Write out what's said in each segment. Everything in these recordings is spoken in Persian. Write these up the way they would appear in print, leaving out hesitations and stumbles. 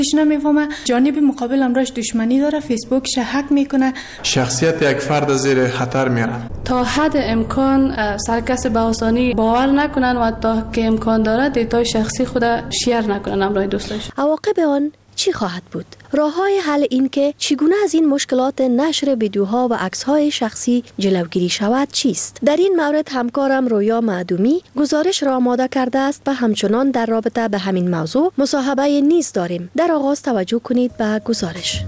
ایش نمیفهمه جانب مقابل امراش دشمنی داره، فیسبوکش هک میکنه، شخصیت یک فرد زیر خطر میاره. تا حد امکان سرکس به آسانی باور نکنن و تا که امکان داره دیتای شخصی خود شیر نکنن همراه دوستاش. عواقب آن چی خواهد بود؟ راه‌های حل این که چگونه از این مشکلات نشر ویدیوها و عکس‌های شخصی جلوگیری شود چیست؟ در این مورد همکارم رویا معدومی گزارش را آماده کرده است و همچنان در رابطه به همین موضوع مصاحبه نیز داریم. در آغاز توجه کنید به گزارش.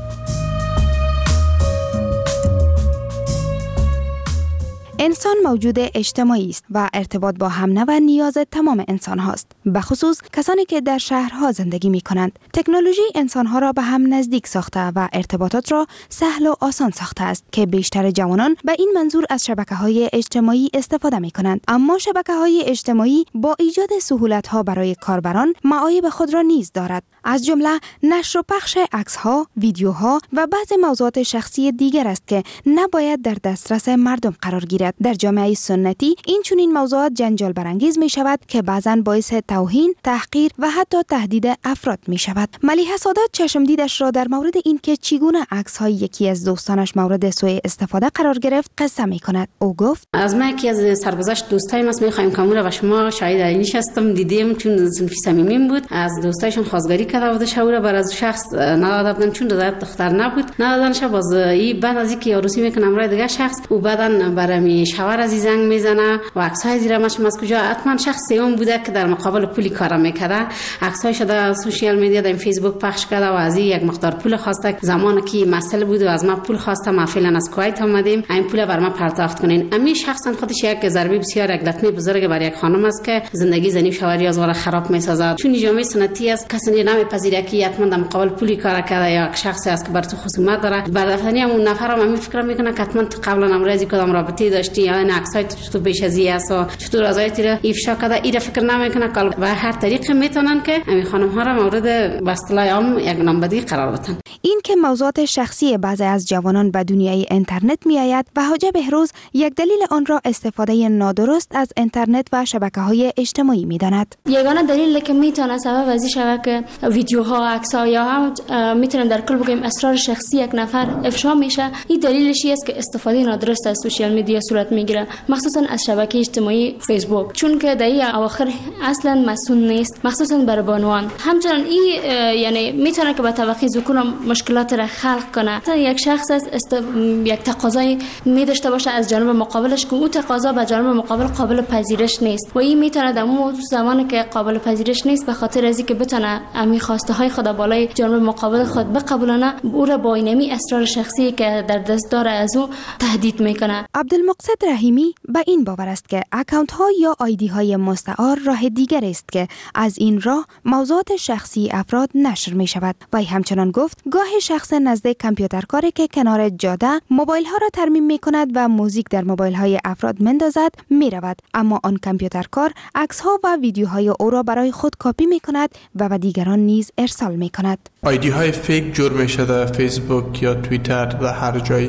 انسان موجود اجتماعی است و ارتباط با همنوع نیاز تمام انسان هاست، به خصوص کسانی که در شهرها زندگی می کنند. تکنولوژی انسان ها را به هم نزدیک ساخته و ارتباطات را سهل و آسان ساخته است که بیشتر جوانان به این منظور از شبکه‌های اجتماعی استفاده می کنند. اما شبکه‌های اجتماعی با ایجاد سهولت‌ها برای کاربران معایب خود را نیز دارد، از جمله نشر و پخش عکس‌ها، ویدیوها و بعضی موضوعات شخصی دیگر است که نباید در دسترس مردم قرار گیرد. در جامعه سنتی این چنین موضوعات جنجال برانگیز می شود که بعضاً باعث توهین، تحقیر و حتی تهدید افراد می شود. ملیحه سادات چشمدیدش را در مورد این که چگونه عکس‌های یکی از دوستانش مورد سوء استفاده قرار گرفت قصه می کند. او گفت: از ما یکی از سرگذشت دوستایم است، می‌خوایم کامورا و شما شاهد عینیش هستم، دیدیم چون صنفی صمیمیم بود، از دوستایشون خواستگاری کرده بود، شاور بر از شخص نداده بودن چون رضایت دختر نبود، ندادنش. باز این بعد از اینکه عروسی میکنه امرای دیگه شخص او بعدن برای شوهر از زنگ میزنه و عکس‌های زیرمش از کجا حتما شخص سوم بوده که در مقابل پولی کار میکرده، عکس‌هاش در سوشیال میدیا در فیسبوک پخش کرده و از یک مقدار پول خواسته. زمانی که مسئله بود و از ما پول خواسته، ما فعلا از کویت آمدیم، این پول بر ما پرداخت کنین. امی شخصا خودش یک ضربه بسیار یک لطمه بزرگ برای یک خانم است که زندگی زنی شوهری از وره خراب میسازد. چون جامعه سنتی است، کسی نمیپذیره که حتما در مقابل پولی کار کرده یا یک شخصی است که بر تو خصومت داره. بردفتنی اون نفرم همین فکر میکنه که حتما قبلا امروزی کدام رابطه داشتی یا این عکسای تو بیش از این است و چطور رضایتی را افشا کرده، این فکر نمیکنه که به هر طریق میتونن که همین خانم ها را مورد به اصطلاح عام یک نامبدی قرار بدن. این که موضوعات شخصی بعضی از جوانان به دنیای اینترنت میآید و حاجی بهروز یک دلیل آن را استفاده نادرست از اینترنت و شبکه‌های اجتماعی می‌داند. یگانه دلیلی که میتونه سبب از این شود که ویدیوها، عکس‌ها یا هم میتونن در کل بگیم اسرار شخصی یک نفر افشا میشه، این دلیلش است که استفاده نادرست از سوشیال میدیا صورت میگیره، مخصوصا از شبکه اجتماعی فیسبوک، چون که در این اواخر اصلا مسئول نیست، مخصوصا برای بانوان. همچنین این یعنی میتونه که با توقی ذکر مشکلات را خلق کنه. یک شخص یک تقاضای می داشته باشه از جانب مقابلش که اون تقاضا به جانب مقابل قابل پذیرش نیست و این میتونه در اون زمانی که قابل پذیرش نیست به خاطر از اینکه بتونه امی خواسته های خود بالای جانب مقابل خود بقبولانه، او را با اینمی اسرار شخصی که در دست داره از او تهدید میکنه. عبدالمقصد رحیمی به این باور است که اکانت ها یا آیدی های مستعار راه دیگر است که از این راه موضوعات شخصی افراد نشر می شود. و همچنان گفت گاهی شخص نزد کامپیوترکاری که کنار جاده موبایل ها را ترمیم می کند و موزیک در موبایل های افراد مندازد می رود، اما آن کامپیوترکار عکس ها و ویدیوهای او را برای خود کپی می کند و به دیگران نیز ارسال می کند. آیدی های فیک جور می شده، فیسبوک یا توییتر و هر جای،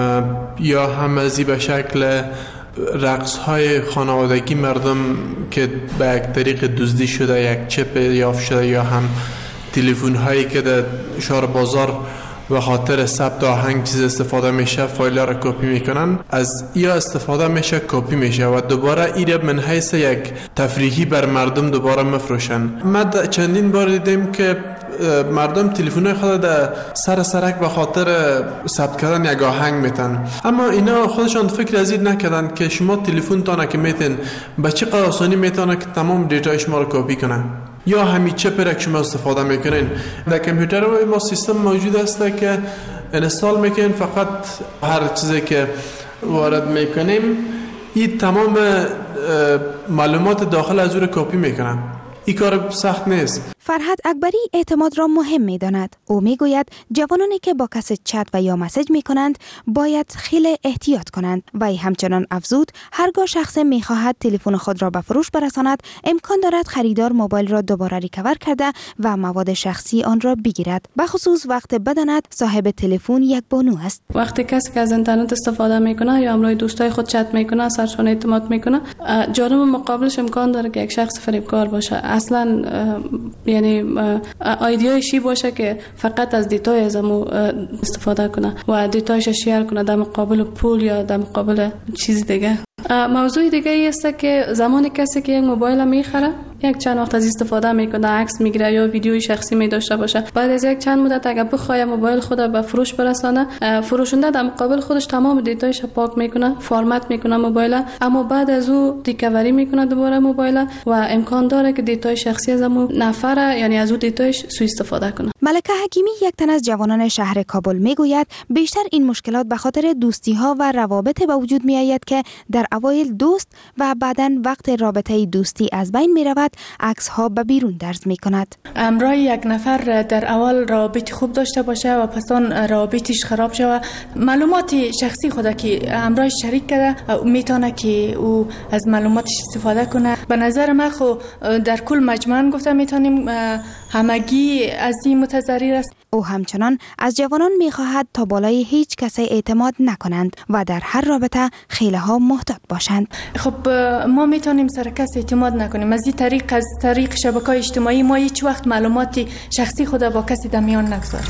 یا همزی به شکل رقص های خانوادگی مردم که به یک طریق دزدی شده، یک چپ یافت شده، یا هم تلفن هایی که در شهر بازار به خاطر ثبت آهنگ چیز استفاده میشه، فایل را کپی میکنن، از یا استفاده میشه کپی میشه و دوباره ایره من حیث یک تفریحی بر مردم دوباره مفروشن. ما چندین بار دیدیم که مردم تلفن خود در سر سرک به خاطر ثبت کردن یک آهنگ میتن، اما اینا خودشان فکر از این نکردن که شما تلفن تانه که میتن به چه قدر آسانی میتونه که تمام دیتای شما رو کپی کنه، یا همین چپ را که شما استفاده میکنین. در کامپیوتر ما سیستم موجود است که انستال میکنین، فقط هر چیزی که وارد میکنیم این تمام معلومات داخل از او کپی میکنه. این کار سخت نیست. فرهاد اکبری اعتماد را مهم می داند. او می گوید جوانانی که با کسی چت و یا مسیج می کنند باید خیلی احتیاط کنند و همچنان افزود هرگاه شخص می خواهد تلفن خود را به فروش برساند امکان دارد خریدار موبایل را دوباره ریکاور کرده و مواد شخصی آن را بگیرد، به خصوص وقت بداند صاحب تلفن یک بانو است. وقتی کسی که از اینترنت استفاده میکنه یا امروی دوستای خود چت میکنه، سرشون اعتماد میکنه، جانب مقابلش امکان داره که یک شخص فریبکار باشه. اصلا یعنی ایدیایشی باشه که فقط از دیتای از مو استفاده کنه و دیتایش شیر کنه در مقابل پول یا در مقابل چیز دیگه. موضوع دیگه ای است که زمانی کسی که یک موبایل میخره یک چند وقت از استفاده میکنه، عکس میگیره یا ویدیوی شخصی می داشته باشه، بعد از یک چند مدت اگه بخواد موبایل خود به فروش برسانه، فروشنده در مقابل خودش تمام دیتایش پاک میکنه، فرمت میکنه موبایل، اما بعد از او ریکاوری میکنه دوباره موبایل و امکان داره که دیتای شخصی از اون نفر یعنی از او دیتایش سوء استفاده کنه. ملکه حکیمی یک تن از جوانان شهر کابل میگوید بیشتر این مشکلات به خاطر دوستی ها و روابط به وجود می آید که در اوایل دوست و بعداً وقت رابطه دوستی از بین می رود، عکس ها به بیرون درز می کند. امرای یک نفر در اول رابطه خوب داشته باشه و پس آن رابطش خراب شود، معلومات شخصی خود که امرای شریک کرده میتونه که او از معلوماتش استفاده کنه. به نظر من خو در کل مجموعاً گفته میتونیم همگی از این متضرر است. او همچنان از جوانان میخواهد تا بالای هیچ کسی اعتماد نکنند و در هر رابطه خیلی ها محتاط باشند. خب ما میتونیم سر کس اعتماد نکنیم، از این طریق از طریق شبکه‌های اجتماعی ما هیچ وقت معلومات شخصی خود با کسی در میان نگذاریم.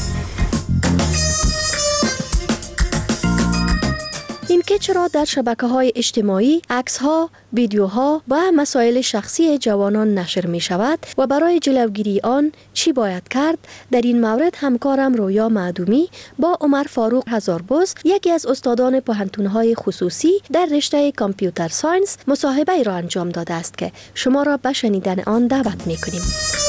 اینکه چرا در شبکه‌های اجتماعی عکس‌ها، ویدیوها و مسائل شخصی جوانان نشر می شود و برای جلوگیری آن چی باید کرد، در این مورد همکارم رویا معدومی با عمر فاروق هزاربز، یکی از استادان پوهنتون‌های خصوصی در رشته کامپیوتر ساینس، مصاحبه را انجام داده است که شما را به شنیدن آن دعوت می کنیم.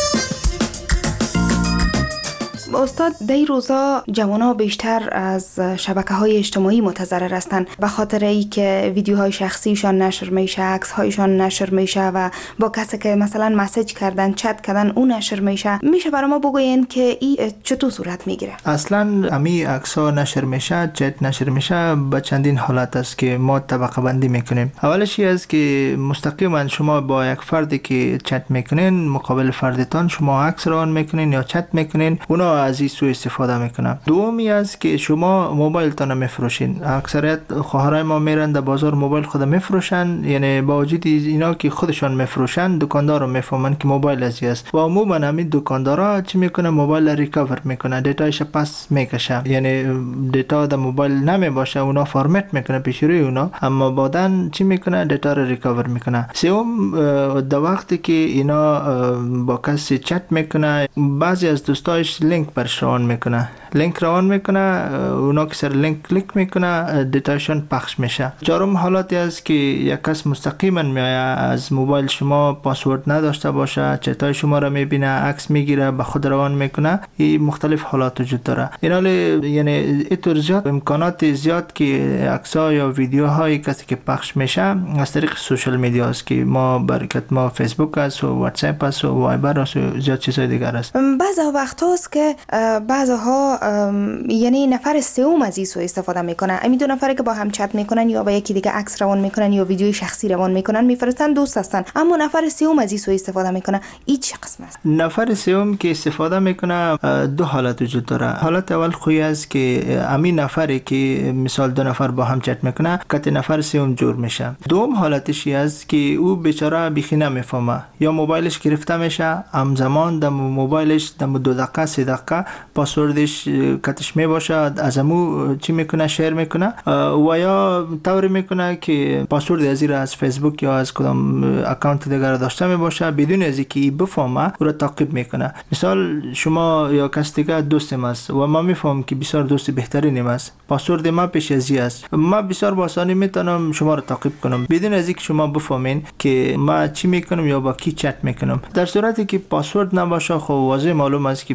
استاد، در روزا جوانا بیشتر از شبکه‌های اجتماعی متضرر هستند به خاطر اینکه ویدیوهای شخصیشان نشر میشه، عکس‌هایشان نشر میشه و با کسی که مثلا مسیج کردن، چت کردن اون نشر میشه. میشه برای ما بگوین که این چطور صورت میگیره؟ اصلا امی عکس‌ها نشر میشه، چت نشر میشه به چندین حالت است که ما طبقه بندی میکنیم. اولش این است که مستقیما شما با یک فردی که چت میکنین مقابل فردتان شما عکس روان میکنین یا چت میکنین، اونا از این سوء استفاده میکنن. دومی است که شما موبایل تان میفروشین. اکثریت خواهرای ما میرن در بازار موبایل خود میفروشن، یعنی با وجود اینا که خودشان میفروشن دکاندار رو میفهمن که موبایل ازی است و عموما همین دکاندارا چی میکنه، موبایل ریکاور میکنه، دیتایش پس میکشه، یعنی دیتا در موبایل نمیباشه، اونا فرمت میکنه پیش روی اونا، اما بعدن چی میکنه، دیتا رو ریکاور میکنه. سوم در وقتی که اینا با کسی چت میکنه، بعضی از دوستایش لینک برش روان میکنه، لینک روان میکنه، اونا که سر لینک کلیک میکنه دیتایشون پخش میشه. چهارم حالتی است که یک کس مستقیما میایه از موبایل شما پاسورد نداشته باشه، چتای شما رو میبینه، عکس میگیره، به خود روان میکنه. این مختلف حالات وجود داره. اینال یعنی اینطور زیاد امکانات زیاد که عکس‌ها یا ویدیوهای کسی که پخش میشه از طریق سوشال میدیا است که ما برکت ما فیسبوک است و واتس اپ است و وایبر است و زیاد چیزهای دیگر است. بعضی وقتا است که بعضها یعنی نفر سوم از این سو استفاده میکنن. امی دو نفری که با هم چت میکنن یا با یکی دیگه عکس روان میکنن یا ویدیوی شخصی روان میکنن میفرستن، دوست هستن، اما نفر سوم از این سو استفاده میکنه. این چه قسم است؟ نفر سوم که استفاده میکنه دو حالت وجود داره. حالت اول خوی است که همین نفری که مثال دو نفر با هم چت میکنه کت نفر سوم جور میشه. دوم حالتش است که او بیچاره بیخی نمیفهمه، یا موبایلش گرفته میشه، همزمان در موبایلش در 2 دقیقه 3 دقیقه پاسوردش کتش میباشه، از امو چی میکنه، شیر میکنه و یا طوری میکنه که پاسورد ازی را از فیسبوک یا از کدام اکانت دیگر داشته میباشه، بدون از اینکه بفهمه او را تعقیب میکنه. مثال شما یا کس دیگه دوستم است و ما میفهمم که بسیار دوست بهترینم است، پاسورد ما پیش ازی است، ما بسیار با آسانی میتونم شما را تعقیب کنم بدون از اینکه شما بفهمین که ما چی میکنم یا با کی چت میکنم. در صورتی که پاسورد نباشه خب واضح معلوم است که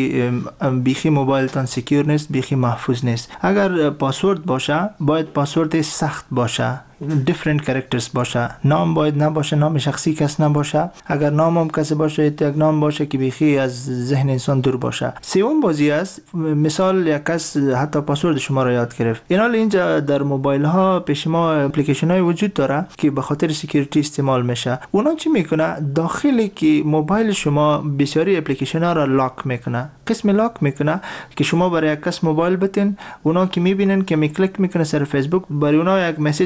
بیخی موبایل تان سکیور نیست، بیخی محفوظ نیست. اگر پاسورد باشه باید پاسورد سخت باشه، different characters باشه، نام باید نباشه، نام شخصی کس نباشه، اگر نام هم کسی باشه یک نام باشه که بیخی از ذهن انسان دور باشه. سوم بازی است، مثال یک کس حتی پاسورد شما را یاد گرفت. اینال اینجا در موبایل ها پیش ما اپلیکیشن های وجود داره که به خاطر سکیوریتی استعمال میشه. اونا چی میکنه، داخلی که موبایل شما بسیاری اپلیکیشن ها را لاک میکنه، قسم لاک میکنه که شما برای یک کس موبایل بتین، اونا که میبینن که می کلیک میکنه سر فیسبوک، برای اونا یک مسیج میاد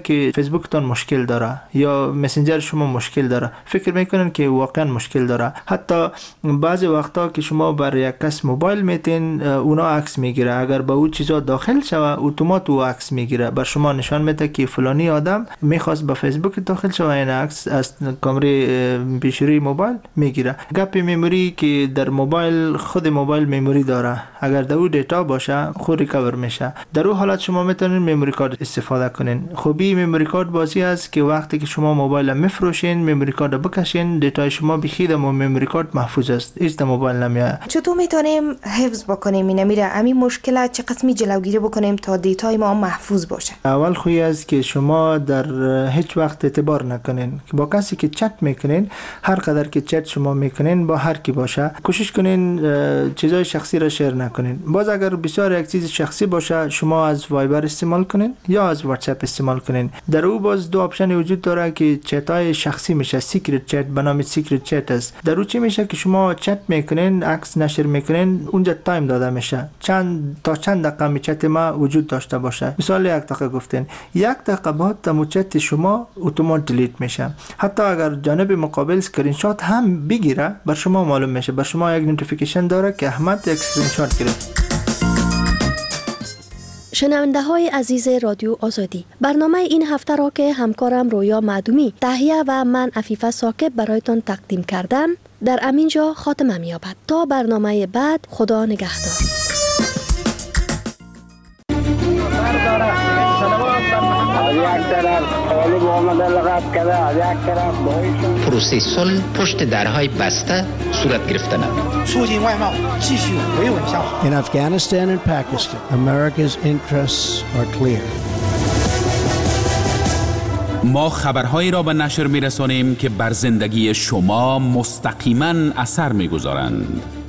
که فیسبوکتان مشکل داره یا مسنجر شما مشکل داره، فکر میکنن که واقعا مشکل داره. حتی بعضی وقتا که شما بر یک کس موبایل میتین، اونا عکس میگیره، اگر به اون چیزا داخل شوه اتومات او عکس میگیره، بر شما نشان میده که فلانی آدم میخواست به فیسبوک داخل شوه، این عکس از کامره پیشروی موبایل میگیره. گپ مموری که در موبایل، خود موبایل مموری داره، اگر در او دیتا باشه خود ریکاور میشه. در اون حالت شما میتونین مموری کارت استفاده کنین. خوبی مموری کارت بازی است که وقتی که شما موبایل میفروشین، مموری کارت بکشین، دیتا شما بخید اما مموری کارت محفوظ است، هیچ در موبایل نمیاد. چطور میتونیم حفظ بکنیم میره همین مشکل چه قسمی جلوگیری بکنیم تا دیتای ما محفوظ باشه؟ اول خوی است که شما در هیچ وقت اعتبار نکنین که با کسی که چت میکنین، هر قدر که چت شما میکنین با هر کی باشه، کوشش کنین چیزای شخصی را شیر نکنین. باز اگر بسیار یک چیز شخصی باشه، شما از وایبر استعمال کنین یا از واتساپ استعمال کنین. در او باز دو آپشن وجود داره که چتای شخصی میشه، سیکرت چت به نام سیکرت چت است. در او چی میشه که شما چت میکنین، عکس نشر میکنین، اونجا تایم داده میشه، چند دقیقه چت ما وجود داشته باشه. مثال 1 دقیقه گفتین، 1 دقیقه بعد تمام چت شما اتومات دیلیت میشه. حتی اگر جانب مقابل اسکرین شات هم بگیره، بر شما معلوم میشه، بر شما یک نوتیفیکیشن داره که احمد یک اسکرین شات گرفت. شنونده های عزیز رادیو آزادی، برنامه این هفته را که همکارم رویا معدومی تهیه و من عفیفه ساکب برایتان تقدیم کردم در امینجا خاتمه می‌یابد. تا برنامه بعد، خدا نگهدار. پروسه صلح پشت درهای بسته صورت گرفته نمید. In Afghanistan and Pakistan, America's interests are clear. ما خبرهایی را به نشر می‌رسانیم که بر زندگی شما مستقیما اثر می‌گذارند.